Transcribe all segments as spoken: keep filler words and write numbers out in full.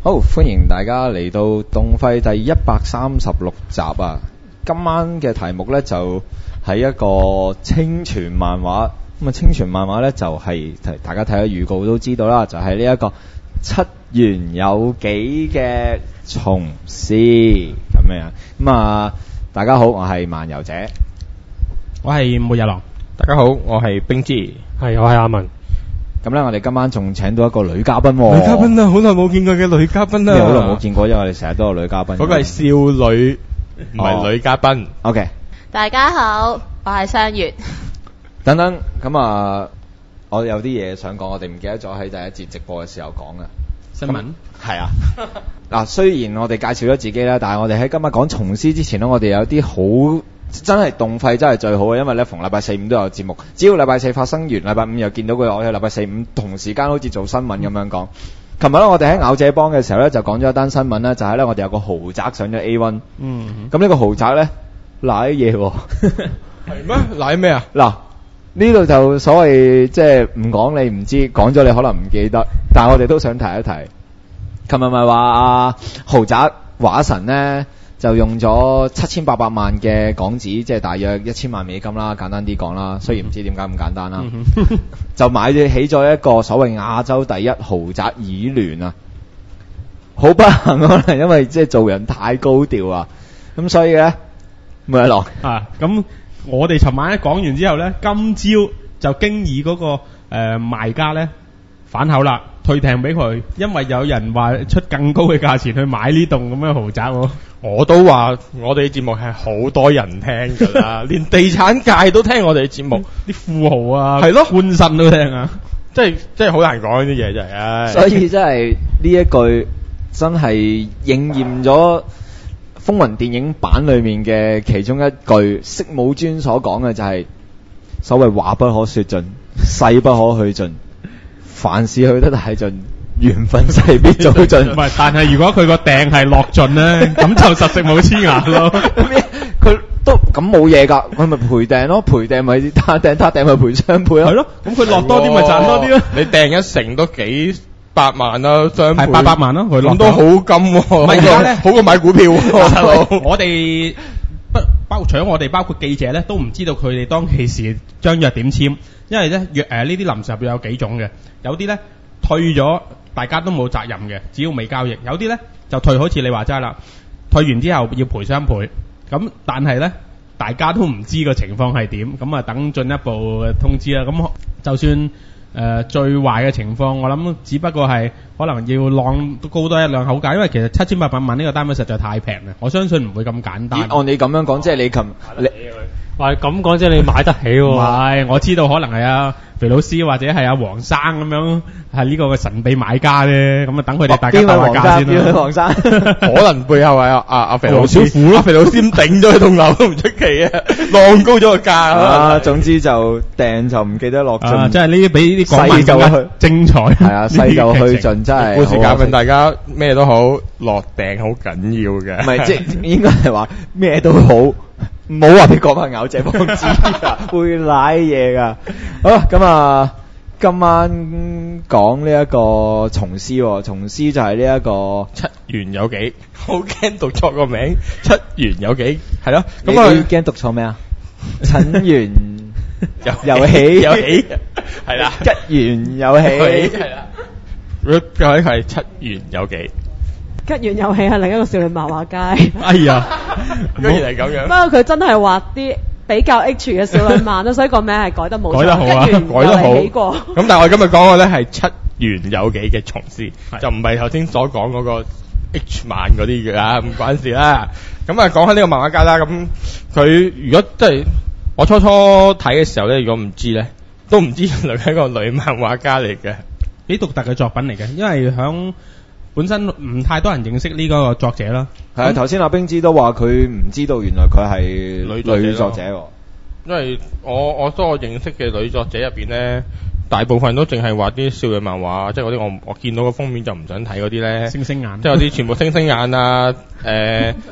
好，歡迎大家嚟到動廢第一百三十六集啊！今晚嘅題目呢，就係一個清泉漫畫，咁啊清泉漫畫呢，就係、是、大家睇下預告都知道啦，就係呢一個七元有幾嘅蟲師咁樣。咁啊，大家好，我係漫遊者， 我係末日狼， 大家好，我係冰之， 係我係阿文。 咁咧，我哋今晚仲請到一個女嘉賓喎。 女嘉賓啊，好耐冇見過嘅女嘉賓啊！ 好耐冇見過，因為我哋成日都有女嘉賓。 嗰個係少女，唔係女嘉賓。 OK。 大家好，我係雙月。 等等，咁啊，我有啲嘢想講，我哋唔記得咗喺第一節直播嘅時候講嘅新聞。 係啊。嗱，雖然我哋介紹咗自己啦，但係我哋喺今日講蟲師之前咧，我哋有啲好。真係動廢真係最好嘅，因為咧逢禮拜四五都有節目，只要禮拜四發生完，禮拜五又見到佢，我喺禮拜四五同時間好似做新聞咁樣講。琴日咧我哋喺咬者幫嘅時候咧就講咗一單新聞咧，就係、是、咧我哋有個豪宅上咗 A 一。嗯。咁呢個豪宅咧瀨嘢喎。 係咩？瀨咩啊？ 嗱，呢度就所謂即係唔講你唔知，講咗你可能唔記得，但係我哋都想提一提。琴日咪話啊豪宅畫神咧。就用咗七千八百萬嘅港紙，即係大約一千萬美金啦。簡單啲講啦，雖然唔知點解咁簡單啦，就買起咗一個所謂亞洲第一豪宅以聯啊！好不幸可能因為即係做人太高調啊，咁所以咧，咪係落啊！咁我哋尋晚一講完之後咧，今朝就經已嗰、那個誒、呃、賣家咧反口啦，退訂俾佢，因為有人話出更高嘅價錢去買呢棟咁嘅豪宅喎。 我都話我哋嘅節目係好多人聽㗎啦，連地產界都聽我哋嘅節目， 啲富豪啊， 係咯， 官紳都聽啊， 即係即係好難講呢啲嘢真係，唉。 所以真係呢一句真係應驗咗風雲電影版裏面嘅其中一句，色母尊所講嘅就係、是、所謂話不可說盡，勢不可去盡，凡事去得太盡。緣分勢必早盡。 唔係，但係如果佢個訂係落盡咧，咁就實食冇黐牙咯。 佢都咁冇嘢㗎，佢咪賠訂咯，賠訂咪他訂他訂咪賠雙倍咯。 係咯，咁佢落多啲咪賺多啲咯。 你訂一成都幾百萬啦，雙倍。 係八百萬咯，佢落咁都好金喎。 唔係而家咧， 好過買股票喎。 我哋不包除咗我哋，包括記者咧，都唔知道佢哋當其時張約點簽，因為咧約誒呢啲臨時合約有幾種嘅，有啲咧退咗。大家都冇責任嘅，只要未交易。有啲呢就退，好似你話齋啦，退完之後要賠雙倍。咁但係呢，大家都唔知個情況係點，咁啊等進一步通知啦。咁就算誒、呃、最壞嘅情況，我諗只不過係可能要浪高多一兩口價，因為其實七千八百萬呢個單位實在太平啦，我相信唔會咁簡單。 按你咁樣講，即係你琴你話咁講，即係你買得起喎。 唔係，我知道可能係啊肥老師或者係阿黃生咁樣係呢個嘅神秘買家咧，咁啊等佢哋大家鬥下價先啦。邊位黃生？ 可能背後係阿阿阿肥老師，阿肥老師咁頂咗佢棟樓都唔出奇啊，浪高咗個價啊。總之就訂就唔記得落盡， 即係呢啲比啲細就去精彩。 係啊，細就去盡，真係。 故事教訓大家咩都好，落訂好緊要嘅。 唔係，即係應該係話咩都好。唔好話俾講翻咬者幫知啊，會舐嘢噶。好啦，咁啊，今晚講呢一個蟲師，蟲師就係呢一個七元有幾，好驚讀錯個名，七元有幾，係咯。咁啊， 驚讀錯咩啊？陳元有有起有起，係啦， 吉元有起， 係啦。究竟係七元有幾？ 吉原有喜係另一個少女漫畫街。 哎呀， 居然係咁樣。 不過佢真係畫啲比較 H 嘅少女漫咯，所以個名係改得冇錯。 改得好啊，改得好。 起過。 咁但係我今日講嘅咧係七元有幾嘅蟲師，就唔係頭先所講嗰個 H 漫嗰啲嘅啊，唔關事啦。咁啊講開呢個漫畫家啦，咁佢如果即係我初初睇嘅時候咧，如果唔知咧，都唔知原來係一個女漫畫家嚟嘅， 幾獨特嘅作品嚟嘅，因為響。本身唔太多人認識呢個作者啦。 係啊，頭先阿冰之都話佢唔知道原來佢係女女作者喎。 因為我我所我認識嘅女作者入邊咧，大部分都淨係畫啲少女漫畫，即係嗰啲我我見到個封面就唔想睇嗰啲咧。 星星眼。 即係嗰啲全部星星眼啊，誒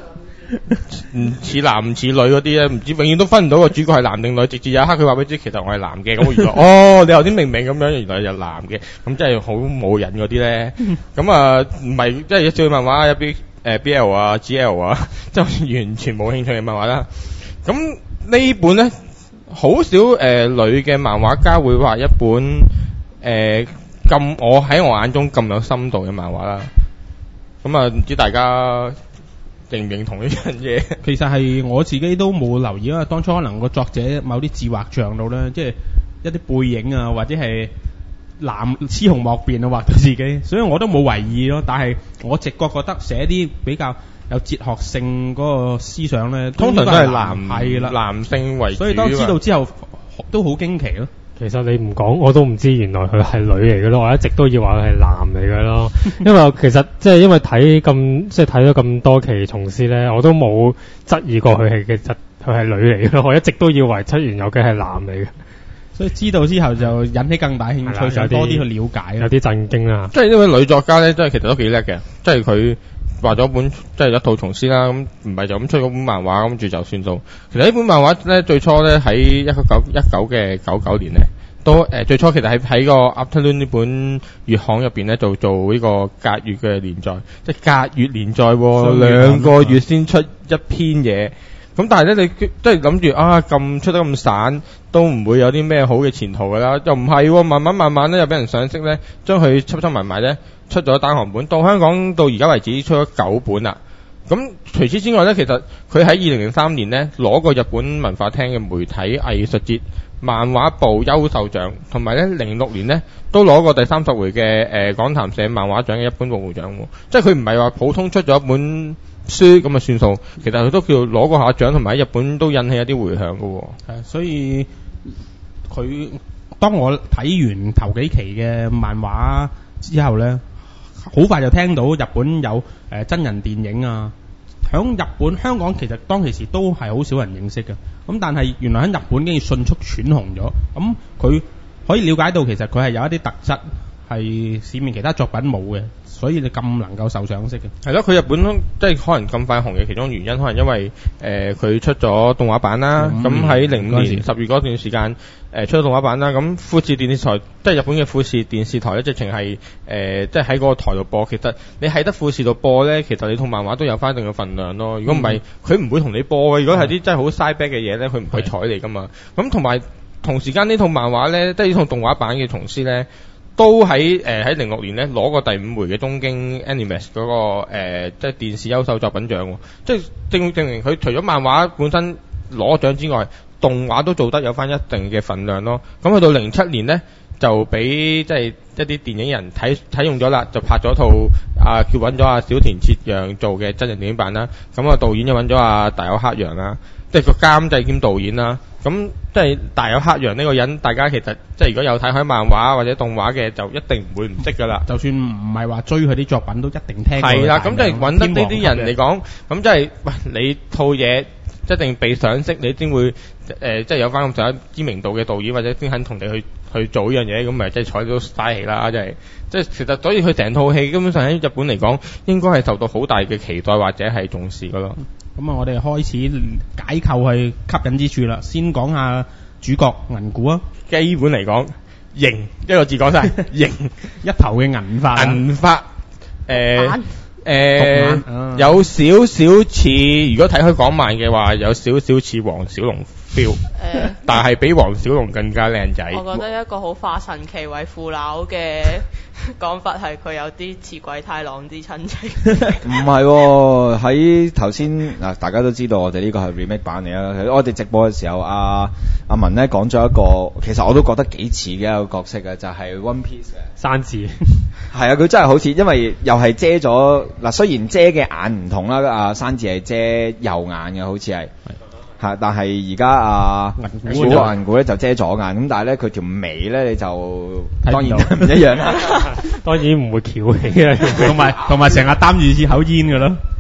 唔似男唔似女嗰啲咧，唔知永遠都分唔到個主角係男定女，直至有一刻佢話俾你知，其實我係男嘅，咁我原來哦，你頭先明明咁樣，原來係男嘅，咁真係好冇癮嗰啲咧。咁啊，唔係即係少女漫畫有啲誒 B L 啊、G L 啊，即係完全冇興趣嘅漫畫啦。咁呢本咧，好少誒、呃、女嘅漫畫家會畫一本誒咁、呃、我喺我眼中咁有深度嘅漫畫啦。咁啊，唔知大家認唔認同呢樣嘢？ 其實係我自己都冇留意，因為當初可能個作者某啲字畫像度咧，即係一啲背影啊，或者係藍雌雄莫辨啊，畫到自己，所以我都冇為意咯。但係我直覺覺得寫啲比較有哲學性嗰個思想咧， 通常都係男係啦， 男性為主。 所以當知道之後都好驚奇咯。 其實你唔講我都唔知原來佢係女嚟嘅咯，我一直都以為佢係男嚟嘅咯。因為其實即係因為睇咁即係睇咗咁多期蟲師咧，我都冇質疑過佢係其實佢係女嚟嘅咯。我一直都以為七原有嘅係男嚟嘅， 所以知道之後就引起更大興趣，想多啲去了解， 有啲震驚啦。 即係呢位女作家咧，真係其實都幾叻嘅，即係佢畫咗本即係一套蟲師啦，咁唔係就咁出嗰本漫畫，跟住就算數。其實呢本漫畫咧，最初咧喺一九九一九嘅九九年咧，都誒、呃、最初其實喺喺個 Afternoon 呢本月刊入邊咧，就做呢個隔月嘅連載，即係隔月連載喎，兩個月先出一篇嘢。咁但係咧，你即係諗住啊，咁出得咁散，都唔會有啲咩好嘅前途㗎啦。又唔係喎，慢慢慢慢咧，又俾人賞識咧，將佢輯輯埋埋咧，出咗單行本。到香港到而家為止出咗九本啦。咁除此之外咧，其實佢喺二零零三年咧攞過日本文化廳嘅媒體藝術節漫畫部優秀獎，同埋咧零六年咧都攞過第三十回嘅誒講談社漫畫獎嘅一般部獎喎。即係佢唔係話普通出咗一本書咁啊算數，其實佢都叫攞過下獎，同埋喺日本都引起一啲迴響嘅喎。 係，所以佢當我睇完頭幾期嘅漫畫之後咧，好快就聽到日本有誒、呃、真人電影啊。響日本、香港其實當其時都係好少人認識嘅，咁但係原來喺日本已經迅速傳紅咗，咁佢可以了解到其實佢係有一啲特質係市面其他作品冇嘅，所以你咁能夠受賞識嘅。 係咯，佢日本即係可能咁快紅嘅其中原因，可能因為誒佢、呃、出咗動畫版啦，咁喺零五年十月嗰段時間誒、呃、出咗動畫版啦，咁富士電視台即係日本嘅富士電視台咧，直情係誒即係喺嗰個台度播。其實你喺得富士度播咧，其實你套漫畫都有翻一定嘅份量咯。如果唔係，佢唔會同你播嘅。如果係啲真係好 side back 嘅嘢咧，佢唔會睬你噶嘛。咁同埋同時間呢套漫畫咧，即係呢套動畫版嘅蟲師咧，都喺誒喺零六年咧攞過第五回嘅東京 Animax 嗰、那個、呃、即係電視優秀作品獎喎。即係證證明佢除咗漫畫本身攞獎之外，動畫都做得有翻一定嘅份量咯。咁去到零七年咧，就俾即係一啲電影人睇睇用咗啦，就拍咗套啊叫揾咗阿小田切讓做嘅真人電影版啦。咁啊導演就揾咗阿大友克洋啦，即係個監製兼導演啦。咁即係大友克洋呢個人，大家其實即係如果有睇開漫畫或者動畫嘅，就一定唔會唔識噶啦。 就算唔係話追佢啲作品，都一定聽過。 係啦，咁即係揾得呢啲人嚟講，咁即係喂你套嘢一定被賞識，你先會誒、呃、即係有翻咁上下知名度嘅導演或者先肯同你去去做呢樣嘢，咁咪即係睬到嘥氣啦！即係即係其實所以佢成套戲根本上喺日本嚟講，應該係受到好大嘅期待或者係重視噶咯。 咁啊，我哋開始解構係吸引之處啦。先講下主角銀古啊。 基本嚟講，型一個字講晒，型一頭嘅銀髮。 銀髮誒誒， 啊、 有少少似，如果睇開港漫嘅話，有少少似黃小龍 feel， 誒， 但係比黃小龍更加靚仔。 我覺得一個好化神奇為父老嘅講法係佢有啲似鬼太郎啲親戚。 唔係喎，喺頭先嗱，大家都知道我哋呢個係 remake 版嚟啦。我哋直播嘅時候，阿阿文咧講咗一個，其實我都覺得幾似嘅一個角色嘅，就係、是、One Piece 嘅山治。 係啊，佢真係好似，因為又係遮咗嗱，雖然遮嘅眼唔同啦，阿山治係遮右眼嘅，好似係。係，但係而家啊，主角銀古咧就遮左眼，咁但係咧佢條眉咧你就當然唔一樣啦， 當然唔會翹起啦， 同埋同埋成日擔住支口煙㗎咯。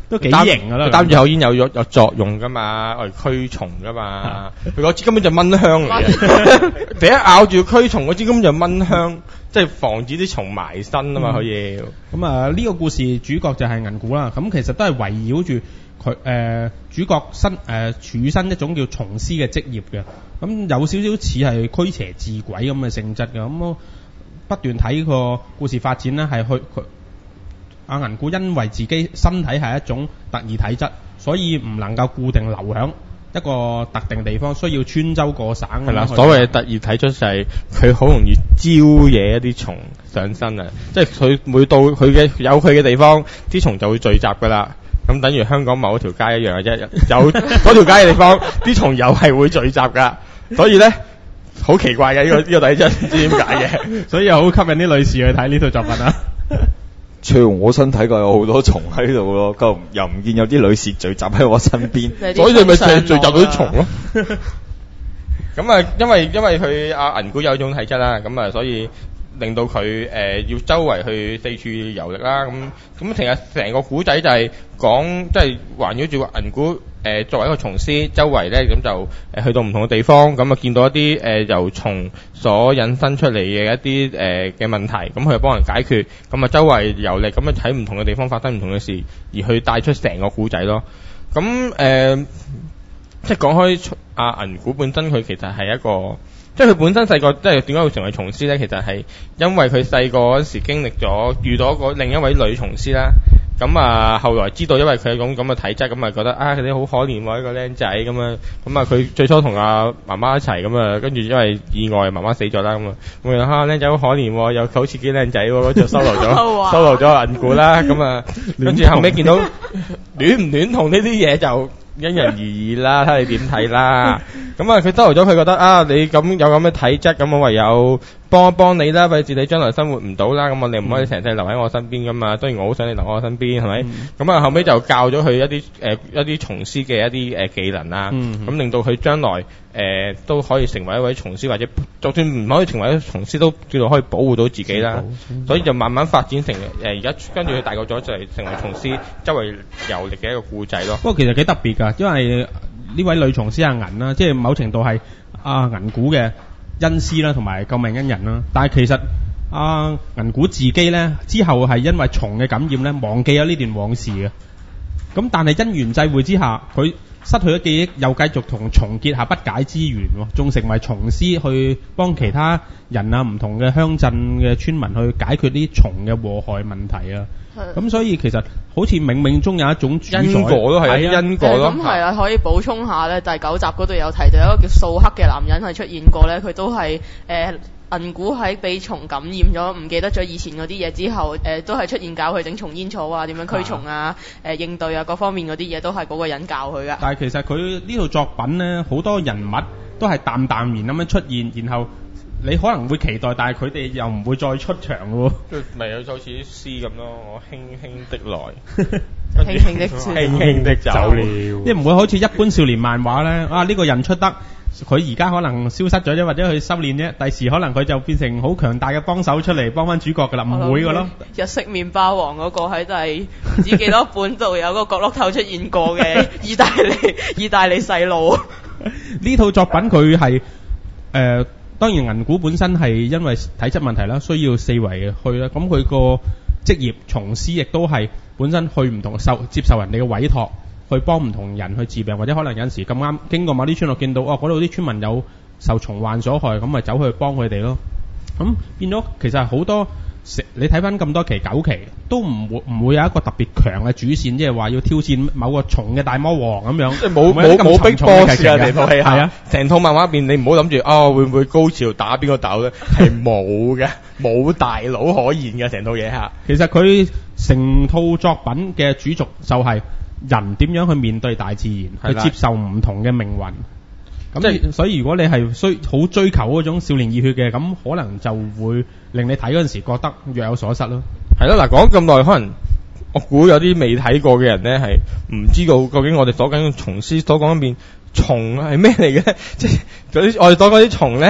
都幾型㗎啦。 擔住口煙有有有作用㗎嘛，我哋驅蟲㗎嘛。佢嗰支根本就蚊香嚟嘅，第一咬住驅蟲嗰支根本就蚊香，即係防止啲蟲埋身啊嘛，佢要。 咁啊，呢個故事主角就係銀古啦。咁其實都係圍繞住佢誒主角身誒、呃、處身一種叫蟲師嘅職業嘅。咁有少少似係驅邪治鬼咁嘅性質嘅。咁我不斷睇個故事發展咧，係去佢阿銀古因為自己身體係一種特異體質，所以唔能夠固定留響一個特定地方，需要穿州過省。 係啦，所謂嘅特異體質就係佢好容易招惹一啲蟲上身啊！即係佢每到佢嘅有佢嘅地方，啲蟲就會聚集㗎啦。咁等於香港某一條街一樣嘅啫，有嗰條街嘅地方，啲蟲又係會聚集㗎。所以咧，好奇怪嘅呢、呢個呢、呢個體質，唔知點解嘅。 所以又好吸引啲女士去睇呢套作品啊！ 除我身體個有好多蟲喺度咯，咁又唔見有啲女士聚集喺我身邊， 所以你咪淨係聚集到啲蟲咯。咁啊，因為因為佢阿銀古有一種體質啦，咁啊，所以令到佢誒、呃、要周圍去四處遊歷啦。咁咁其實成個古仔就係講，即係環繞住個銀古。誒、呃、作為一個蟲師，周圍咧咁就誒、呃、去到唔同嘅地方，咁啊見到一啲誒、呃、由蟲所引申出嚟嘅一啲誒嘅問題，咁佢就幫人解決，咁啊周圍遊歷，咁啊睇唔同嘅地方發生唔同嘅事，而去帶出成個古仔咯。咁誒、呃，即係講開阿銀古本身，佢其實係一個，即係佢本身細個，即係點解會成為蟲師咧？其實係因為佢細個嗰時經歷咗遇到一個另一位女蟲師啦。咁啊，後來知道因為佢有種咁嘅體質，咁啊覺得啊佢哋好可憐喎，呢個僆仔咁啊，咁啊佢最初同阿媽媽一齊咁啊，跟住因為意外媽媽死咗啦，咁啊咁啊嚇僆仔好可憐喎，又好似幾靚仔喎，就收留咗收留咗銀古啦，咁啊跟住後尾見到戀唔戀童呢啲嘢就因人而異啦，睇你點睇啦。咁啊佢收留咗佢覺得啊你咁有咁嘅體質，咁我唯有幫一幫你啦，費事你將來生活唔到啦，咁我哋唔可以成世留喺我身邊噶嘛。當然我好想你留喺我身邊，係咪？咁啊、嗯、後尾就教咗佢一啲誒、呃、一啲蟲師嘅一啲誒、呃、技能啊，咁、嗯嗯、令到佢將來誒、呃、都可以成為一位蟲師，或者就算唔可以成為一位蟲師，都叫做可以保護到自己啦。所以就慢慢發展成誒而家跟住佢大個咗就係成為蟲師，周圍遊歷嘅一個故仔咯。 不過其實幾特別㗎，因為呢位女蟲師阿銀啦，即係某程度係阿銀古嘅恩師啦，同埋救命恩人啦。但係其實阿銀古自己咧之後係因為蟲嘅感染咧，忘記咗呢段往事嘅。咁但係因緣際會之下，佢失去咗記憶，又繼續同蟲結下不解之緣，仲成為蟲師去幫其他人啊唔同嘅鄉鎮嘅村民去解決啲蟲嘅禍害問題啊。咁所以其實好似冥冥中有一種因果咯，係啊，因果咯。 咁係啊，可以補充下咧，第九集嗰度有提到一個叫素黑嘅男人係出現過咧，佢都係誒銀古喺俾蟲感染咗，唔記得咗以前嗰啲嘢之後，誒、呃、都係出現教佢整蟲煙草啊，點樣驅蟲啊，誒、呃、應對啊各方面嗰啲嘢都係嗰個人教佢噶。 但係其實佢呢套作品咧，好多人物都係淡淡然咁樣出現，然後你可能會期待，但係佢哋又唔會再出場喎。 咪有就好似啲詩咁咯，我輕輕的來， 輕輕的輕輕的走了。 即係唔會好似一般少年漫畫咧，啊呢、呢個人出得，佢而家可能消失咗啫，或者佢修煉啫，第時可能佢就變成好強大嘅幫手出嚟幫翻主角㗎啦，唔會㗎咯。 日式麵包王嗰個喺第唔知幾多本度有個角落頭出現過嘅意大利意大利細路。 呢套作品佢係誒。當然銀古本身係因為體質問題啦，需要四圍去啦。咁佢個職業蟲師亦都係本身去唔同受接受人哋嘅委託，去幫唔同人去治病，或者可能有陣時咁啱經過某啲村落見到哦嗰度啲村民有受蟲患所害，咁咪走去幫佢哋咯。咁變咗其實係好多你睇翻咁多期九期都唔會唔會有一個特別強嘅主線，即係話要挑戰某個蟲嘅大魔王咁樣， 即係冇冇冇逼 boss 嘅地套戲係啊， 成套漫畫入邊你唔好諗住啊會唔會高潮打邊個鬥咧，係冇嘅，冇大佬可言嘅成套嘢嚇。 其實佢成套作品嘅主軸就係人點樣去面對大自然，去接受唔同嘅命運。咁即係所以如果你係需好追求嗰種少年熱血嘅，咁可能就會令你睇嗰陣時覺得若有所失咯。 係咯，嗱講咁耐，可能我估有啲未睇過嘅人咧係唔知道究竟我哋所講嘅蟲師所講嗰邊蟲係咩嚟嘅？即係嗰啲我哋所講啲蟲咧，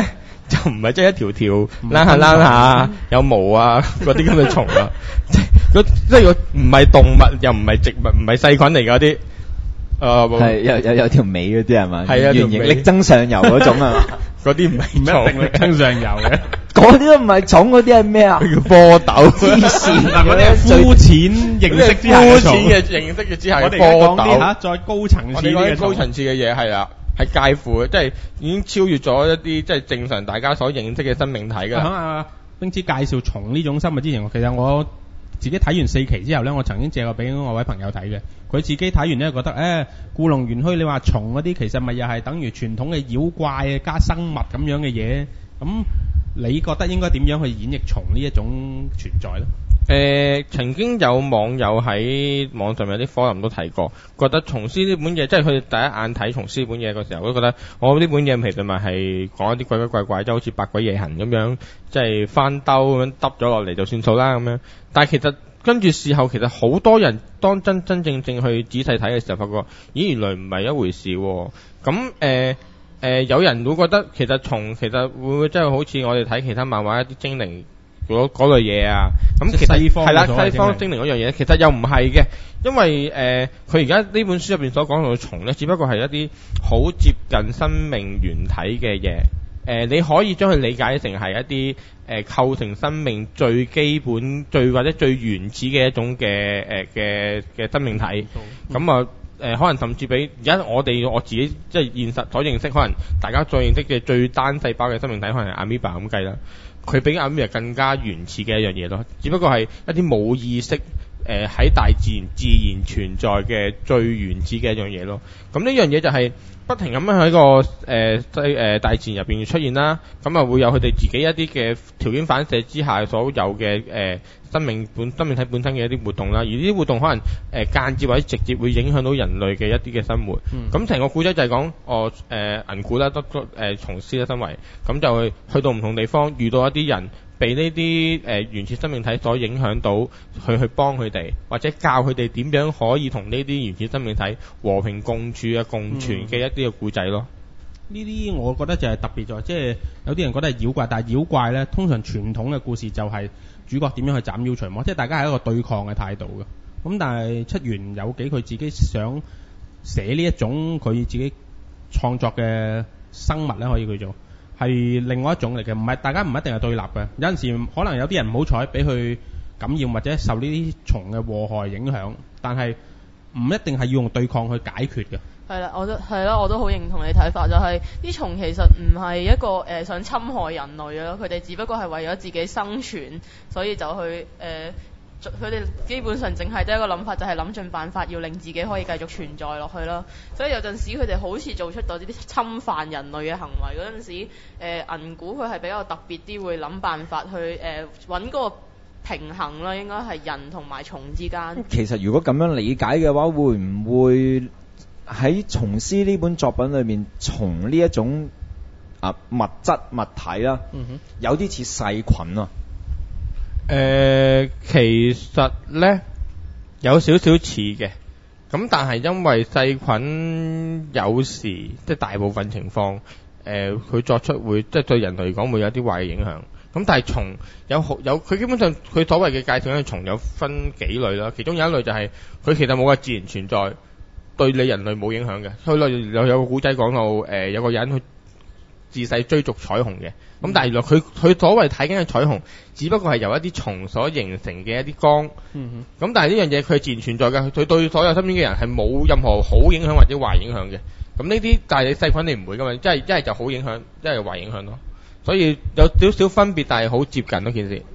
就唔係即係一條條躝下躝下有毛啊嗰啲咁嘅蟲啊，即係個唔係動物又唔係植物唔係細菌嚟㗎啲。誒係有有有條尾嗰啲係嘛？ 係啊， 圓形力爭上游嗰種啊， 嗰啲唔係唔一定力爭上游嘅， 嗰啲都唔係蟲，嗰啲係咩啊？ 叫蝌蚪。 黐線嗱嗰啲係膚淺認識之下嘅膚蟲。 淺嘅認識嘅之下嘅我哋而家講啲蝌蚪。 嚇再高層我哋講啲次啲嘅蟲高層次嘅嘢係啦，係介乎嘅，即係已經超越咗一啲即係正常大家所認識嘅生命體㗎喺啦。 阿冰之介紹蟲呢種生物之前，其實我自己睇完四期之後咧，我曾經借過俾我位朋友睇嘅。佢自己睇完咧，覺得誒故弄玄虛，你話蟲嗰啲其實咪又係等於傳統嘅妖怪加生物咁樣嘅嘢。咁你覺得應該點樣去演繹蟲呢一種存在咧？ 誒、呃，曾經有網友喺網上面有啲 forum 都提過，覺得蟲師呢本嘢，即係佢哋第一眼睇蟲師呢本嘢嘅時候，都覺得我呢本嘢其實咪係講一啲鬼鬼怪怪，即係好似百鬼夜行咁樣，即係翻兜咁樣揼咗落嚟就算數啦咁樣。但係其實跟住事後，其實好多人當真真正正去仔細睇嘅時候，發覺咦原來唔係一回事喎。咁誒誒，有人會覺得其實蟲其實會唔會真係好似我哋睇其他漫畫一啲精靈嗰嗰類嘢啊？咁其實西方係啦， 嗰種西方精靈嗰樣嘢，其實又唔係嘅，因為誒佢而家呢本書入邊所講到嘅蟲咧，只不過係一啲好接近生命原體嘅嘢。誒、呃，你可以將佢理解成係一啲誒、呃、構成生命最基本、最或者最原始嘅一種嘅誒嘅嘅生命體。咁啊誒，可能甚至比而家我哋我自己即係現實所認識，可能大家再認識嘅最單細胞嘅生命體，可能係阿米巴咁計啦。佢比阿米巴更加原始嘅一樣嘢咯，只不過係一啲冇意識。誒喺、呃、大自然自然存在嘅最原始嘅一樣嘢咯，咁呢樣嘢就係不停咁樣喺個誒即誒大自然入邊出現啦，咁啊會有佢哋自己一啲嘅條件反射之下所有嘅誒、呃、生命本生命體本身嘅一啲活動啦，而呢啲活動可能誒、呃、間接或者直接會影響到人類嘅一啲嘅生活，咁成、嗯、個故仔就係講我誒銀古啦，得誒蟲師啦身為，咁就去去到唔同地方遇到一啲人。被呢啲誒原始生命體所影響到，去去幫佢哋，或者教佢哋點樣可以同呢啲原始生命體和平共處啊、共存嘅一啲嘅故仔咯。 呢啲、嗯、我覺得就係特別在，即係有啲人覺得係妖怪，但係妖怪咧通常傳統嘅故事就係主角點樣去斬妖除魔，即係大家係一個對抗嘅態度嘅。咁但係七原有幾佢自己想寫呢一種佢自己創作嘅生物咧，可以叫做。係另外一種嚟嘅，唔係大家唔一定係對立嘅。有陣時可能有啲人唔好彩俾佢感染或者受呢啲蟲嘅禍害影響，但係唔一定係要用對抗去解決嘅。 係啦，我都係啦，我都好認同你睇法，就係、是、啲蟲其實唔係一個誒、呃、想侵害人類嘅咯，佢哋只不過係為咗自己生存，所以就去誒。呃佢哋基本上淨係得一個諗法，就係諗盡辦法要令自己可以繼續存在落去咯。所以有陣時佢哋好似做出到啲侵犯人類嘅行為嗰陣時，誒、呃、銀古佢係比較特別啲，會諗辦法去誒揾嗰個平衡啦。應該係人同埋蟲之間。其實如果咁樣理解嘅話，會唔會喺蟲師呢本作品裏面，蟲呢一種啊物質物體啦，嗯、哼有啲似細菌啊？ 誒、呃，其實咧有少少似嘅，咁但係因為細菌有時即係大部分情況，誒、呃、佢作出會即係對人類嚟講會有啲壞影響。咁但係蟲有好有佢基本上佢所謂嘅介紹咧，蟲有分幾類啦。其中有一類就係、是、佢其實冇個自然存在，對你人類冇影響嘅。佢例如有有個古仔講到誒、呃、有個人去自細追逐彩虹嘅，咁但係原來佢佢所謂睇緊嘅彩虹，只不過係由一啲蟲所形成嘅一啲光。咁、嗯、哼但係呢樣嘢佢係自然存在嘅，佢對所有身邊嘅人係冇任何好影響或者壞影響嘅。咁呢啲但係你細菌你唔會噶嘛，即係一係就好影響，一係壞影響咯。所以有少少分別，但係好接近嗰件事。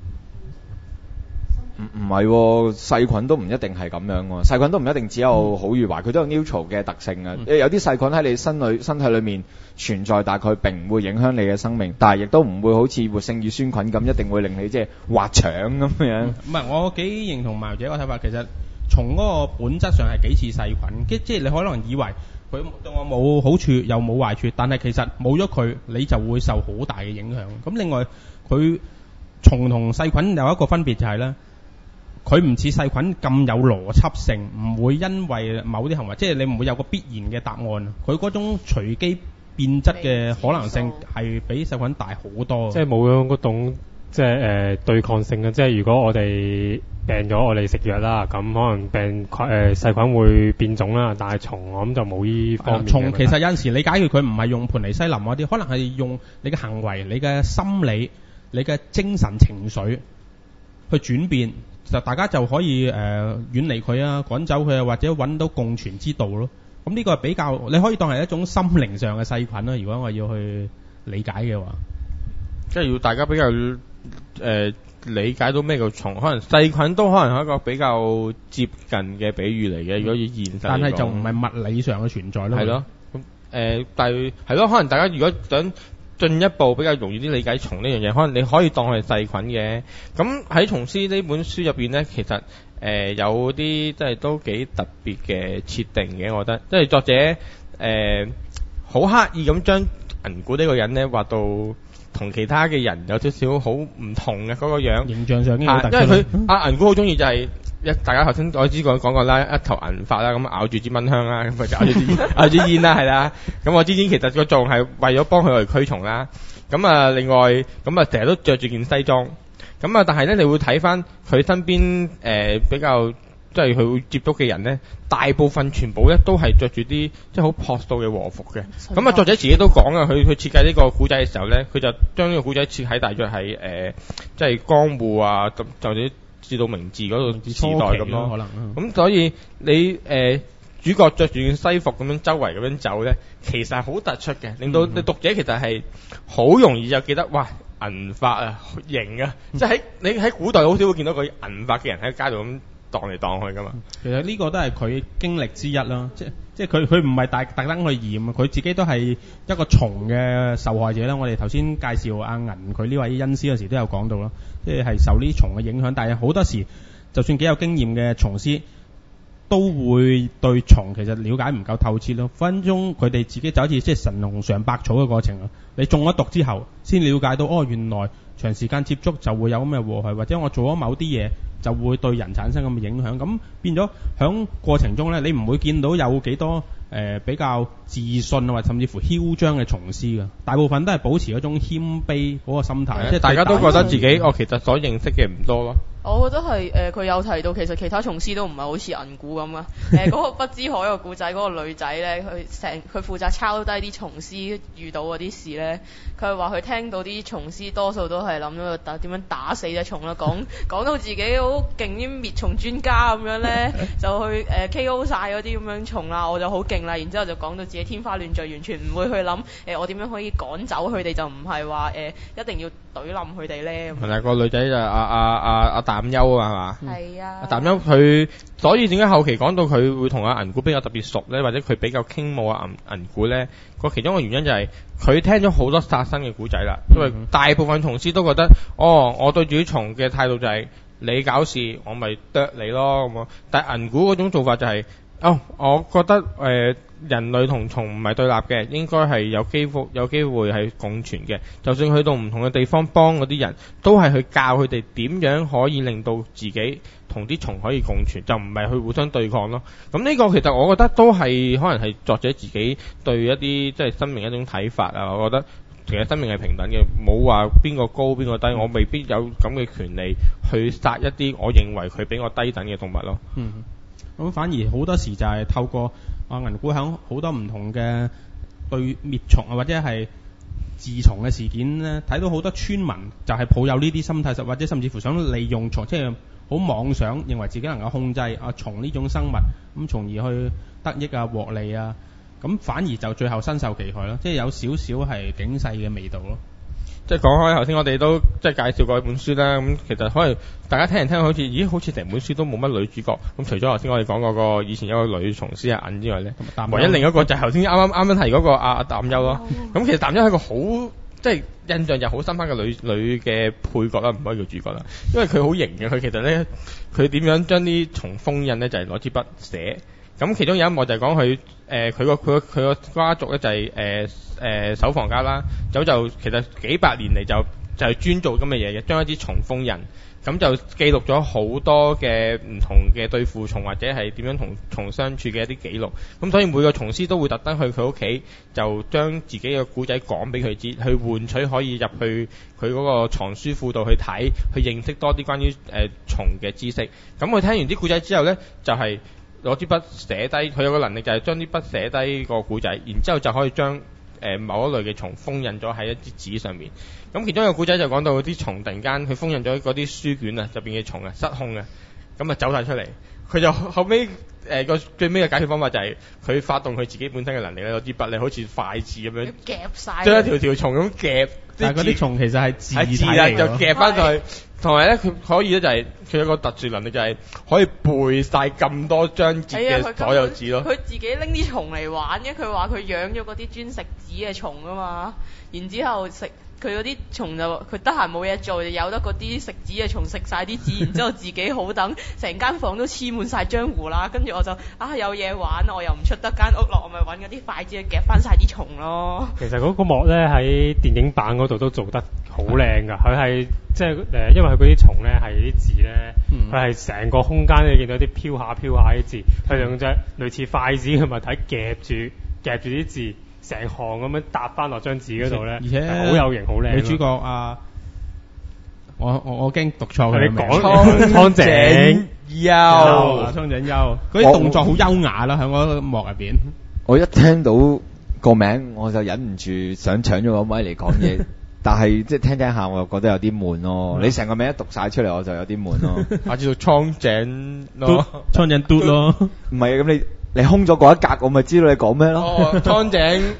唔唔係，細菌都唔一定係咁樣喎。細菌都唔一定只有好與壞，佢都有 neutral 嘅特性啊。嗯、有啲細菌喺你身裏身體裏面存在，但係佢並唔會影響你嘅生命，但係亦都唔會好似活性乳酸菌咁，一定會令你即係滑腸咁樣。唔係、 嗯，我幾認同埋自己個睇法。其實從嗰個本質上係幾似細菌，即即係你可能以為佢對我冇好處又冇壞處，但係其實冇咗佢，你就會受好大嘅影響。咁另外，佢蟲同細菌有一個分別就係咧。佢唔似細菌咁有邏輯性，唔會因為某啲行為，即係你唔會有個必然嘅答案。佢嗰種隨機變質嘅可能性係比細菌大好多。 即係冇咗嗰種即係誒、呃、對抗性嘅。即係如果我哋病咗，我哋食藥啦，咁可能病誒、呃、細菌會變種啦，但係蟲我諗就冇依方面嘅。 蟲其實有陣時你解決佢唔係用盤尼西林嗰啲，可能係用你嘅行為、你嘅心理、你嘅精神情緒去轉變，就大家就可以誒、呃、遠離佢啊，趕走佢啊，或者揾到共存之道咯。咁呢個係比較你可以當係一種心靈上嘅細菌啦。如果我要去理解嘅話， 即係要大家比較誒、呃、理解到咩叫蟲，可能細菌都可能係一個比較接近嘅比喻嚟嘅。如果以現實嚟講， 但係就唔係物理上嘅存在咯。 係咯，咁誒，但係係咯，可能大家如果想進一步比較容易啲理解蟲呢樣嘢，可能你可以當佢係細菌嘅。咁喺蟲師呢本書入邊咧，其實誒、呃、有啲即係都幾特別嘅設定嘅，我覺得，即係作者誒好、呃、刻意咁將銀古呢個人咧畫到同其他嘅人有少少好唔同嘅嗰個樣， 形象上已經好突出。 因為佢阿銀古好中意就係、是。一大家頭先我知講講過啦，一頭銀髮啦，咁咬住支蚊香啦，咁佢就咬住支咬住煙啦，係啦。咁我之前其實個作用係為咗幫佢嚟驅蟲啦。咁啊，另外咁啊，成日都着住件西裝。咁啊，但係咧，你會睇翻佢身邊誒、呃、比較即係佢會接觸嘅人咧，大部分全部咧都係着住啲即係好樸素嘅和服嘅。咁啊，作者自己都講啊，佢佢設計呢個古仔嘅時候咧，佢就將呢個古仔設喺大約係誒即係江戶啊，咁就啲。至到明治嗰個時代咁咯，可能咁所以你誒、呃、主角着住件西服咁樣周圍咁樣走咧，其實係好突出嘅，令到你讀者其實係好容易就記得，哇銀髮啊型啊，嗯、即係喺你喺古代好少會見到個銀髮嘅人喺街度咁蕩嚟蕩去噶嘛。 其實呢個都係佢經歷之一啦，即即係佢佢唔係大特登去驗，佢自己都係一個蟲嘅受害者啦。我哋頭先介紹阿銀佢呢位恩師嗰時都有講到啦，即係係受呢啲蟲嘅影響，但係好多時就算幾有經驗嘅蟲師都會對蟲其實了解唔夠透徹咯。分分鐘佢哋自己就好似即係神農嘗百草嘅過程啊！你中咗毒之後先了解到，哦原來長時間接觸就會有咁嘅禍害，或者我做咗某啲嘢就會對人產生咁嘅影響。咁變咗響過程中咧，你唔會見到有幾多誒、呃、比較自信啊，或者甚至乎囂張嘅蟲師㗎。大部分都係保持一種謙卑嗰個心態，即係大家都覺得自己我、哦、其實所認識嘅唔多咯。 我覺得係誒，佢、呃、有提到其實其他蟲師都唔係好似銀古咁啊。誒、呃，嗰、那個不知海個故仔，嗰個女仔咧，佢成佢負責抄低啲蟲師遇到嗰啲事咧。佢話佢聽到啲蟲師多數都係諗咗打點樣打死隻蟲啦，講講到自己好勁啲滅蟲專家咁樣咧，就去誒、呃、K O 晒嗰啲咁樣蟲啦，我就好勁啦。然之後就講到自己天花亂墜，完全唔會去諗誒、呃、我點樣可以趕走佢哋，就唔係話誒一定要懟冧佢哋咧。係啦，個女仔就阿阿阿阿淡優啊，係嘛？ 係啊。阿淡優佢，所以點解後期講到佢會同阿銀古比較特別熟咧，或者佢比較傾慕阿銀銀古咧？個其中一個原因就係、是、佢聽咗好多殺生嘅古仔啦，因為大部分蟲師都覺得，哦，我對住啲蟲嘅態度就係、是、你搞事，我咪啄你咯咁。但係銀古嗰種做法就係、是，哦，我覺得誒、呃、人類同蟲唔係對立嘅，應該係有機會有機會係共存嘅。就算去到唔同嘅地方幫嗰啲人，都係去教佢哋點樣可以令到自己同啲蟲可以共存，就唔係去互相對抗咯。咁呢個其實我覺得都係可能係作者自己對一啲即係生命一種睇法啊。我覺得其實生命係平等嘅，冇話邊個高邊個低，我未必有咁嘅權利去殺一啲我認為佢比我低等嘅動物咯。 嗯，咁反而好多時就係透過啊銀古響好多唔同嘅對滅蟲啊或者係治蟲嘅事件咧，睇到好多村民就係抱有呢啲心態，或者甚至乎想利用蟲，即係好妄想，認為自己能夠控制啊蟲呢種生物，咁從而去得益啊獲利啊，咁反而就最後身受其害咯，即係有少少係警世嘅味道咯。 即係講開頭先，我哋都即係介紹過一本書啦。咁其實可能大家聽人聽好似，咦？好似成本書都冇乜女主角。咁除咗頭先我哋講嗰個以前有個女蟲師阿銀之外咧，唯一另一個就係頭先啱啱啱啱提嗰個阿阿淡優咯。咁其實淡優係一個好即係印象又好深刻嘅女女嘅配角啦，唔可以叫主角啦，因為佢好型嘅。佢其實咧，佢點樣將啲蟲封印咧，就係攞支筆寫。咁其中有一幕就係講佢誒佢個佢個佢個家族咧就係誒誒守房家啦，咁就其實幾百年嚟就就係專做咁嘅嘢嘅，將一啲蟲封印。咁就記錄咗好多嘅唔同嘅對付蟲或者係點樣同蟲相處嘅一啲記錄。咁所以每個蟲師都會特登去佢屋企，就將自己嘅故仔講俾佢知，去換取可以入去佢嗰個藏書庫度去睇，去認識多啲關於誒、呃、蟲嘅知識。咁佢聽完啲故仔之後呢，就係攞支筆寫低，佢有個能力就係將啲筆寫低個故仔，然之後就可以將誒、呃、某一類嘅蟲封印咗喺一啲紙上面。咁其中一個故仔就講到啲蟲突然間佢封印咗嗰啲書卷啊，入邊嘅蟲啊失控啊，咁啊走晒出嚟。佢就後尾誒個最尾嘅解決方法就係佢發動佢自己本身嘅能力咧，攞支筆咧好似筷子咁樣夾晒， 將一條條蟲咁夾。 但係嗰啲蟲其實係字係字啊，就夾翻上去。同埋咧，佢可以咧就係、是、佢有個特殊能力就係可以背晒咁多張節嘅所有字咯。 佢自己拎啲蟲嚟玩嘅，佢話佢養咗嗰啲專食紙嘅蟲啊嘛，然之後食。佢嗰啲蟲就佢得閒冇嘢做，就由得嗰啲食紙嘅蟲食晒啲紙，然之後自己好等，成間房都黐滿晒漿糊啦。跟住我就啊有嘢玩，我又唔出得間屋落，我咪揾嗰啲筷子去夾翻晒啲蟲咯。 其實嗰個幕咧喺電影版嗰度都做得好靚㗎，佢係即係誒，因為佢嗰啲蟲咧係啲字咧，佢係成個空間你見到啲飄下飄下啲字，佢用隻類似筷子嘅物體夾住夾住啲字。成行咁樣搭翻落張紙嗰度咧， 而且好有型好靚。 女主角啊，我我我驚讀錯佢你講蒼井優， 蒼井優，嗰啲動作好優雅啦，喺嗰個幕入邊。 我一聽到個名我就忍唔住想搶咗個咪嚟講嘢，但係即係聽聽下我又覺得有啲悶咯。你成個名一讀晒出嚟我就有啲悶咯。 啊，叫做蒼井咯， 蒼井嘟咯。 唔係咁你。你空咗嗰一格，我咪知道你講咩咯。 哦，蒼井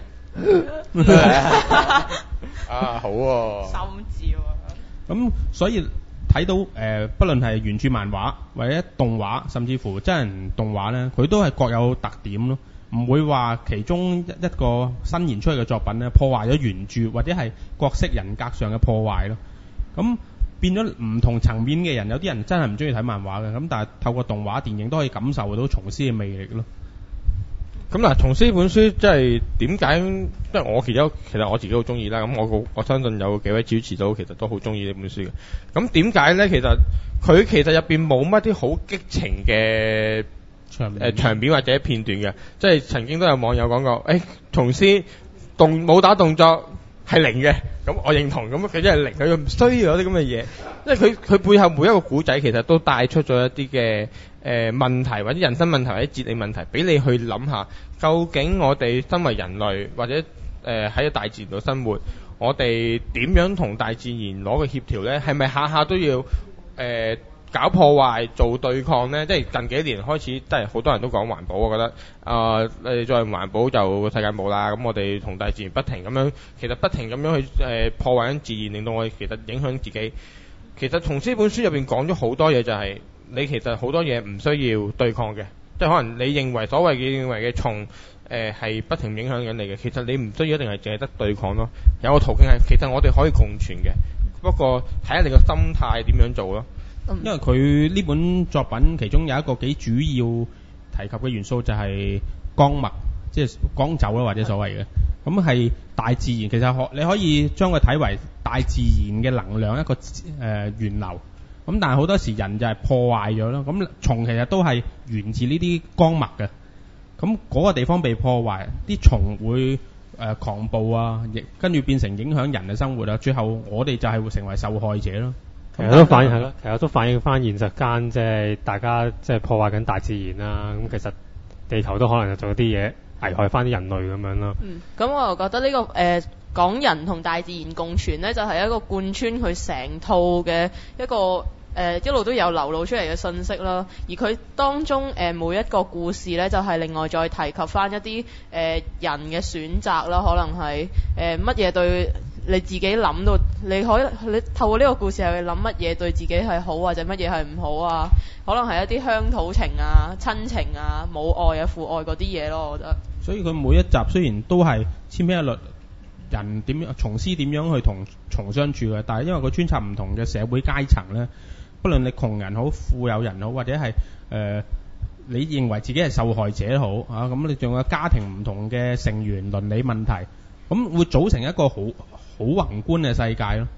啊，好喎、啊。 心照啊。 咁所以睇到誒、呃，不論係原著漫畫或者動畫，甚至乎真人動畫咧，佢都係各有特點咯，唔會話其中一一個新研出嚟嘅作品咧，破壞咗原著或者係角色人格上嘅破壞咯。咁變咗唔同層面嘅人，有啲人真係唔中意睇漫畫嘅，咁但係透過動畫電影都可以感受到蟲師嘅魅力咯。 咁嗱，蟲師本書即係點解？即係我其實其實我自己好中意啦。咁我我相信有幾位主持都其實都好中意呢本書嘅。咁點解咧？其實佢其實入邊冇乜啲好激情嘅場誒、呃、場面或者片段嘅。即係曾經都有網友講過，誒蟲師動武打動作係零嘅。咁我認同，咁佢真係零，佢唔需要有啲咁嘅嘢。因為佢佢背後每一個古仔其實都帶出咗一啲嘅。誒、呃、問題或者人生問題或者哲理問題，俾你去諗下，究竟我哋身為人類或者誒喺、呃、大自然度生活，我哋點樣同大自然攞個協調呢？係咪下下都要誒、呃、搞破壞做對抗呢？即係近幾年開始，即係好多人都講環保，我覺得啊，你、呃、再唔環保就世界冇啦。咁我哋同大自然不停咁樣，其實不停咁樣去誒、呃、破壞緊自然，令到我哋其實影響自己。其實從呢本書入邊講咗好多嘢，就係、是。你其實好多嘢唔需要對抗嘅，即係可能你認為所謂嘅認為嘅蟲誒係不停影響緊你嘅，其實你唔需要一定係淨係得對抗咯。有個途徑係其實我哋可以共存嘅，不過睇下你個心態點樣做咯。 因為佢呢本作品其中有一個幾主要提及嘅元素就係光脈，即係光走啦或者所謂嘅。咁係大自然，其實可你可以將佢睇為大自然嘅能量一個誒、呃、源流。咁但係好多時人就係破壞咗咯，咁蟲其實都係源自呢啲光脈嘅，咁嗰個地方被破壞，啲蟲會誒、呃、狂暴啊，亦跟住變成影響人嘅生活啊，最後我哋就係會成為受害者咯。 其實都反映係咯，其實都反映翻現實間即係大家即係破壞緊大自然啦。咁其實地球都可能就做啲嘢危害翻啲人類咁樣咯。 嗯，咁我又覺得呢、這個誒。呃講人同大自然共存呢，就係、是、一個貫穿佢成套嘅一個誒、呃、一路都有流露出嚟嘅信息啦。而佢當中誒、呃、每一個故事呢，就係、是、另外再提及翻一啲誒、呃、人嘅選擇啦，可能係誒乜嘢對你自己諗到，你可以你透過呢個故事係去諗乜嘢對自己係好或者乜嘢係唔好啊？可能係一啲鄉土情啊、親情啊、母愛啊、父愛嗰啲嘢咯，我覺得。所以佢每一集雖然都係千篇一律。人點樣蟲師點樣去同蟲相處嘅？但係因為佢穿插唔同嘅社會階層咧，不論你窮人好、富有人好，或者係誒、呃、你認為自己係受害者好啊，咁你仲有家庭唔同嘅成員、倫理問題，咁會組成一個好好宏觀嘅世界咯。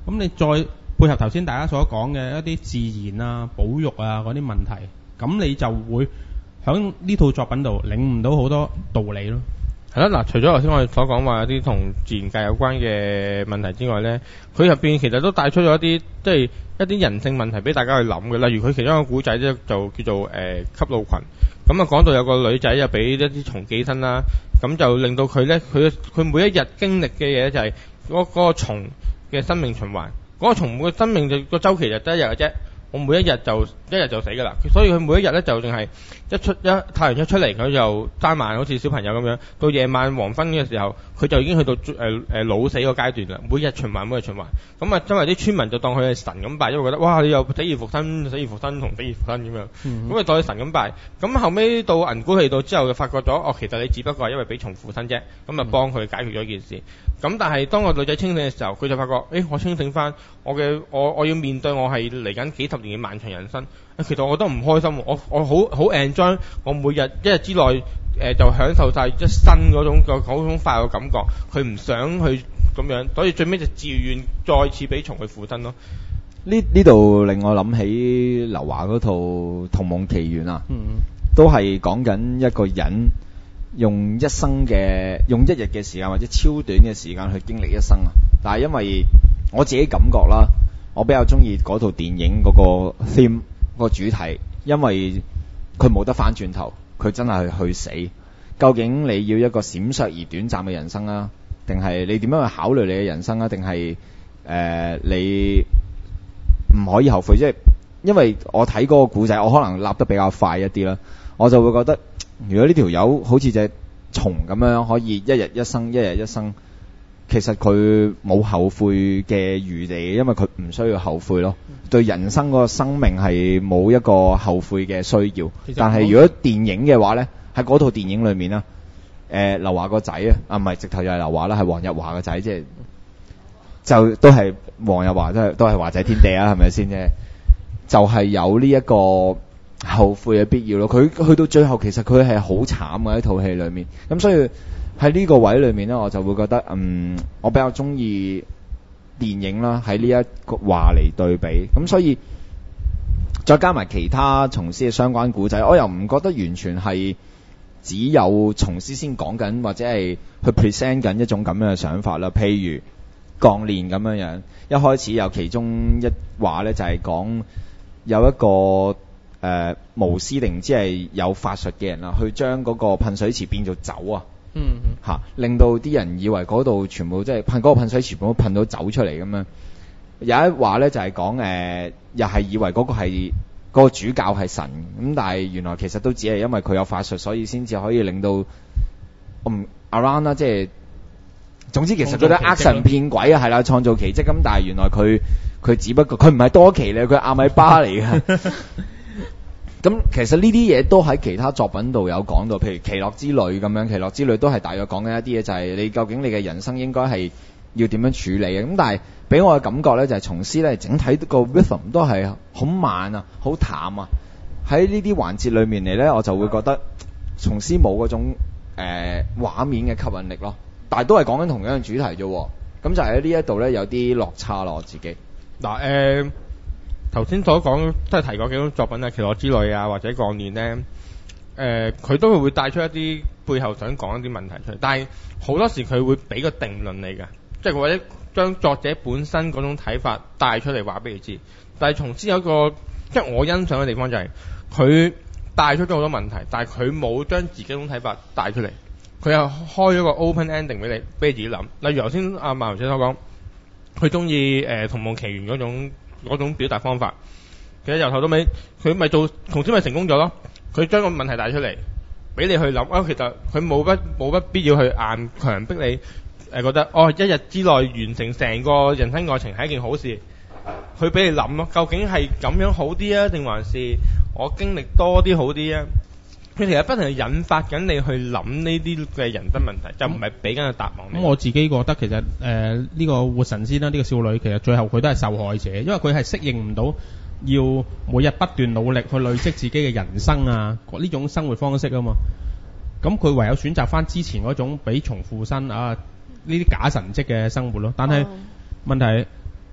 咁你再配合頭先大家所講嘅一啲自然啊、保育啊嗰啲問題，咁你就會喺呢套作品度領悟到好多道理咯。 係啦，嗱，除咗頭先我哋所講話有啲同自然界有關嘅問題之外咧，佢入邊其實都帶出咗一啲即係一啲人性問題俾大家去諗嘅。例如佢其中一個古仔咧就叫做誒、呃、吸路群，咁啊講到有個女仔又俾一啲蟲寄生啦，咁就令到佢咧佢佢每一日經歷嘅嘢就係嗰嗰個蟲嘅生命循環，嗰、嗰個蟲嘅生命就個週期就得一日嘅啫。我每一日就一日就死㗎啦，所以佢每一日咧就淨係一出一太陽一出嚟佢就生慢，好似小朋友咁樣。到夜晚黃昏嘅時候，佢就已經去到誒誒、呃、老死個階段啦。每日循環，每日循環。咁啊，因為啲村民就當佢係神咁拜，因為覺得哇，你又死而復生，死而復生同死而復生咁樣。咁啊、嗯，當佢神咁拜。咁後尾到銀菇氣道之後，就發覺咗哦，其實你只不過係因為俾蟲附身啫。咁啊，幫佢解決咗一件事。咁但係當個女仔清醒嘅時候，佢就發覺，誒、欸，我清醒翻，我嘅我我要面對我係嚟緊幾十年嘅漫長人生。其實我覺得唔開心，我我好好 enjoy，我每日一日之內誒、呃、就享受晒一生嗰種嗰種快樂嘅感覺。佢唔想去咁樣，所以最尾就自願再次俾蟲去附身咯。 呢呢度令我諗起劉華嗰套《童夢奇緣》啊， 嗯、 都係講緊一個人用一生嘅用一日嘅時間或者超短嘅時間去經歷一生啊。但係因為我自己感覺啦，我比較中意嗰套電影嗰個 theme 個主題，因為佢冇得翻轉頭，佢真係去死。究竟你要一個閃爍而短暫嘅人生啊，定係你點樣去考慮你嘅人生啊？定係誒你唔可以後悔？即係因為我睇嗰個故仔，我可能立得比較快一啲啦，我就會覺得，如果呢條友好似隻蟲咁樣，可以一日一生，一日一生，其實佢冇後悔嘅餘地，因為佢唔需要後悔咯。對人生嗰個生命係冇一個後悔嘅需要。但係如果電影嘅話呢，喺嗰套電影裏面啦，誒劉華個仔啊，啊唔係直頭就係劉華啦，係黃日華個仔，即係就都係黃日華，都係都係華仔天地啊，係咪先啫？就係、是、有呢一個後悔嘅必要咯。佢去到最後，其實佢係好慘嘅喺套戲裏面。咁所以喺呢個位裏面呢，我就會覺得，嗯，我比較中意電影啦，喺呢一個話嚟對比。咁所以再加埋其他蟲師嘅相關古仔，我又唔覺得完全係只有蟲師先講緊，或者係去 present 緊一種咁樣嘅想法啦。譬如鋼煉咁樣樣，一開始有其中一話呢，就係講有一個誒、呃、巫師定唔知係有法術嘅人啊，去將嗰個噴水池變做酒啊， 嗯嚇、啊，令到啲人以為嗰度全部即係噴嗰個噴水池全部噴到酒出嚟咁樣。有一話咧就係講誒，又係以為嗰個係嗰、嗰個主教係神咁，但係原來其實都只係因為佢有法術，所以先至可以令到嗯 around 啦，即係總之其實佢都呃神騙鬼啊，係啦，創造奇蹟咁，但係原來佢佢只不過佢唔係多奇咧，佢係阿米巴嚟嘅。咁其實呢啲嘢都喺其他作品度有講到，譬如《奇樂之旅》咁樣，《奇樂之旅》都係大約講緊一啲嘢，就係你究竟你嘅人生應該係要點樣處理嘅。咁但係俾我嘅感覺咧，就係蟲師咧整體個 rhythm 都係好慢啊，好淡啊。喺呢啲環節裏面嚟咧，我就會覺得蟲師冇嗰種誒畫面嘅吸引力咯。但係都係講緊同樣嘅主題啫。咁就喺呢一度咧有啲落差咯，我自己。 嗱誒。頭先所講都係提過幾種作品啊，《奇樂之旅》啊，或者《鋼煉》咧，誒佢都會帶出一啲背後想講一啲問題出嚟，但係好多時佢會俾個定論你㗎，即係或者將作者本身嗰種睇法帶出嚟話俾你知。但係蟲師有一個即係我欣賞嘅地方就係佢帶出咗好多問題，但係佢冇將自己嗰種睇法帶出嚟，佢又開咗個 open ending 俾你，俾你自己諗。例如頭先阿馬頭先所講，佢中意誒《童夢奇緣》嗰種。嗰種表達方法，其實由頭到尾，佢咪做蟲師咪成功咗咯？佢將個問題帶出嚟，俾你去諗啊。其實佢冇乜冇乜必要去硬強迫你誒、呃、覺得哦，一日之內完成成個人生愛情係一件好事。佢俾你諗咯，究竟係咁樣好啲啊，定還是我經歷多啲好啲啊？佢其實不停係引發緊你去諗呢啲嘅人生問題，就唔係俾緊個答案。咁、 嗯、我自己覺得其實誒呢、呃這個活神仙啦，呢、這個少女其實最後佢都係受害者，因為佢係適應唔到要每日不斷努力去累積自己嘅人生啊，呢種生活方式啊嘛。咁佢唯有選擇翻之前嗰種俾蟲附身啊呢啲假神蹟嘅生活咯。但係、哦、問題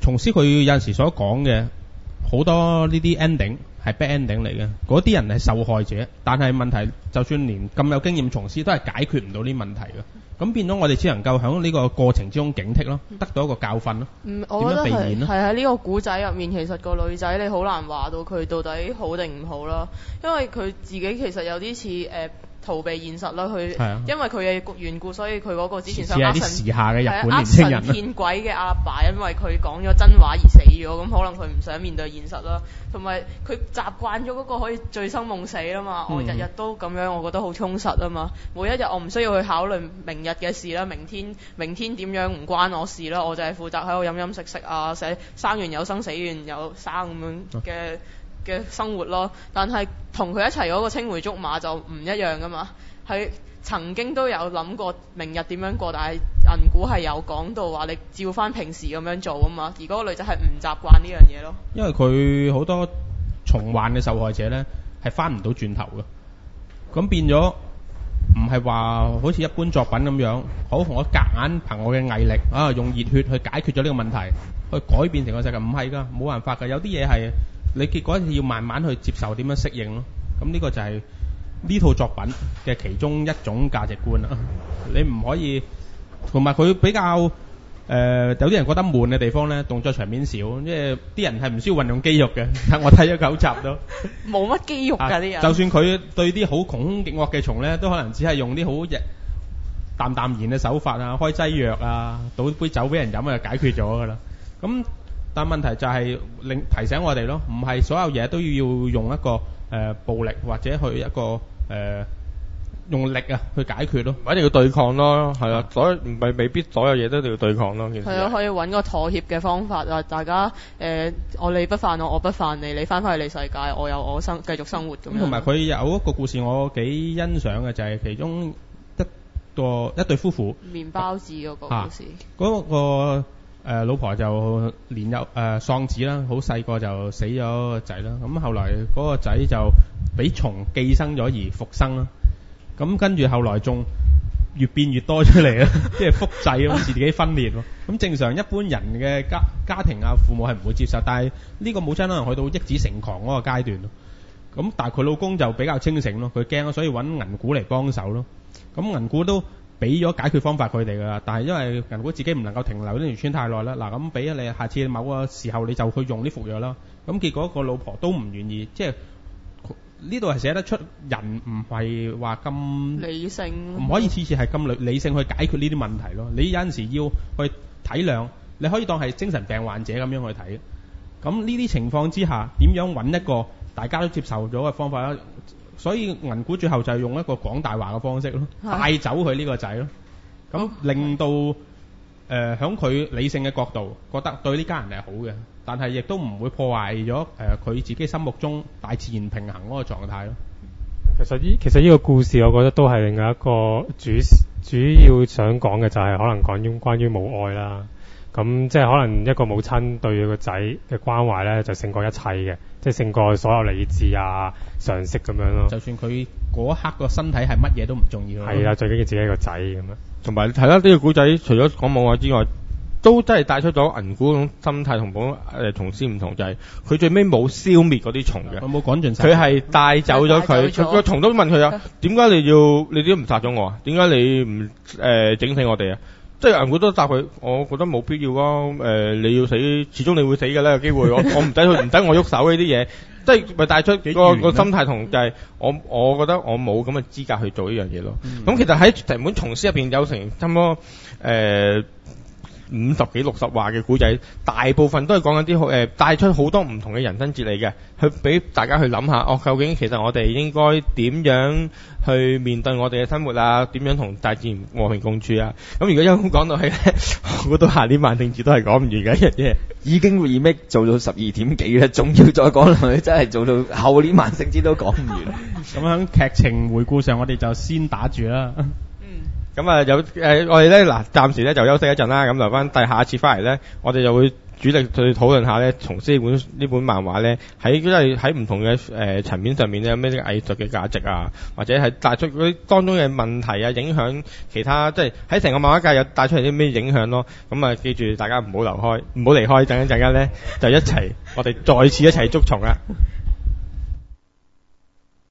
蟲師佢有陣時所講嘅好多呢啲 ending 係 bad ending 嚟嘅，嗰啲人係受害者，但係問題就算連咁有經驗蟲師都係解決唔到呢問題嘅。咁變咗我哋只能夠喺呢個過程之中警惕咯，得到一個教訓咯。 嗯，我覺得係點樣避免咯？ 係喺呢個古仔入面，其實個女仔你好難話到佢到底好定唔好啦，因為佢自己其實有啲似誒逃避現實啦，佢係啊因為佢嘅緣故，所以佢嗰個之前想似係呃神啲時下嘅日本係年青人呃神騙鬼嘅阿爸，因為佢講咗真話而死咗，咁可能佢唔想面對現實啦，同埋佢習慣咗嗰個可以醉生夢死啦嘛， 嗯我日日都咁樣，我覺得好充實啊嘛，每一日我唔需要去考慮明日嘅事啦，明天明天點樣唔關我事啦，我就係負責喺度飲飲食食啊，寫生完有生死完有生咁樣嘅嘅生活咯。但係同佢一齊嗰個青梅竹馬就唔一樣噶嘛，係曾經都有諗過明日點樣過，但係銀古係有講到話你照翻平時咁樣做啊嘛，而嗰個女仔係唔習慣呢樣嘢咯。 因為佢好多重患嘅受害者呢係翻唔到轉頭嘅，咁變咗唔係話好似一般作品咁樣，好我夾硬憑我嘅毅力啊，用熱血去解決咗呢個問題，去改變成個世界，唔係㗎，冇辦法㗎，有啲嘢係你結果要慢慢去接受點樣適應咯。咁呢個就係呢套作品嘅其中一種價值觀啦。你唔可以，同埋佢比較誒、呃、有啲人覺得悶嘅地方呢，動作場面少，即係啲人係唔需要運用肌肉嘅。但我睇咗九集都冇乜肌肉㗎啲人， 就算佢對啲好窮兇極惡嘅蟲呢，都可能只係用啲好日淡淡然嘅手法啊，開劑藥啊，倒杯酒俾人飲啊，就解決咗㗎啦。咁但問題就係令提醒我哋咯，唔係所有嘢都要用一個誒、呃、暴力或者去一個誒、呃、用力啊去解決咯， 一定要對抗咯，係啊，所以唔係未必所有嘢都一定要對抗咯。其實係啊，可以揾個妥協嘅方法啊！大家誒、呃，我你不犯我，我不犯你，你翻返去你世界，我有我生繼續生活咁樣。 同埋佢有一個故事我幾欣賞嘅，就係、是、其中一個一對夫婦麵包子嗰個故事。 嗰、啊那個誒、呃、老婆就年幼誒喪子啦，好細個就死咗個仔啦。咁後來嗰個仔就俾蟲寄生咗而復生啦。咁跟住後來仲越變越多出嚟啦，即係複製咁自己分裂喎。咁正常一般人嘅家家庭啊，父母係唔會接受，但係呢個母親可能去到憶子成狂嗰個階段咯。咁但係佢老公就比較清醒咯，佢驚咯，所以揾銀股嚟幫手咯。咁銀股都俾咗解決方法佢哋㗎啦，但係因為銀股自己唔能夠停留呢條村太耐啦，嗱咁俾咗你，下次某個時候你就去用呢服藥啦。咁結果個老婆都唔願意，即係呢度係寫得出人唔係話咁理性， 唔可以次次係咁理理性去解決呢啲問題咯。你有陣時要去體諒，你可以當係精神病患者咁樣去睇。咁呢啲情況之下，點樣揾一個大家都接受咗嘅方法咧？所以銀股最後就係用一個講大話嘅方式咯，帶走佢呢個仔咯，咁令到誒響佢理性嘅角度覺得對呢家人係好嘅，但係亦都唔會破壞咗誒佢自己心目中大自然平衡嗰個狀態咯。 其實呢其實呢個故事，我覺得都係另外一個主主要想講嘅就係可能講於關於母愛啦。咁即係可能一個母親對個仔嘅關懷咧，就勝過一切嘅，即係勝過所有理智啊、常識咁樣咯。 就算佢嗰一刻個身體係乜嘢都唔重要。 係啦，最緊要自己一個仔咁樣。 同埋係啦，呢個古仔除咗講母愛之外，都真係帶出咗銀股嗰種心態同本誒蟲師唔同，就係、是、佢最尾冇消滅嗰啲蟲嘅， 佢冇趕盡殺， 佢係帶走咗佢。佢個蟲都問佢啊，點解你要你都唔殺咗我啊？點解你唔誒、呃、整死我哋啊？即係銀股都答佢，我覺得冇必要咯。誒、呃，你要死，始終你會死嘅咧，有機會。我我唔使佢，唔使我喐手呢啲嘢，即係咪帶出個個心態同就係我，我覺得我冇咁嘅資格去做呢樣嘢咯。咁、嗯、其實喺成本蟲師入邊有成差唔多誒五十幾六十話嘅古仔，大部分都係講緊啲好誒帶出好多唔同嘅人生哲理嘅，去俾大家去諗下，哦，究竟其實我哋應該點樣去面對我哋嘅生活啊？點樣同大自然和平共處啊？咁如果一咁講到起咧，我估到下年萬聖節都係講唔完嘅一樣嘢。 已經 remake 做到十二點幾咧，仲要再講落去，真係做到後年萬聖節都講唔完。 咁喺劇情回顧上，我哋就先打住啦。 咁啊有誒、呃、我哋咧嗱暫時咧就休息一陣啦，咁留翻第下一次翻嚟咧，我哋就會主力去討論下咧，從呢本呢本漫畫咧喺即係喺唔同嘅誒層面上面咧有咩啲藝術嘅價值啊，或者係帶出嗰啲當中嘅問題啊，影響其他即係喺成個漫畫界有帶出嚟啲咩影響咯。咁啊記住大家唔好留開，唔好離開，陣間陣間咧就一齊我哋再次一齊捉蟲啦。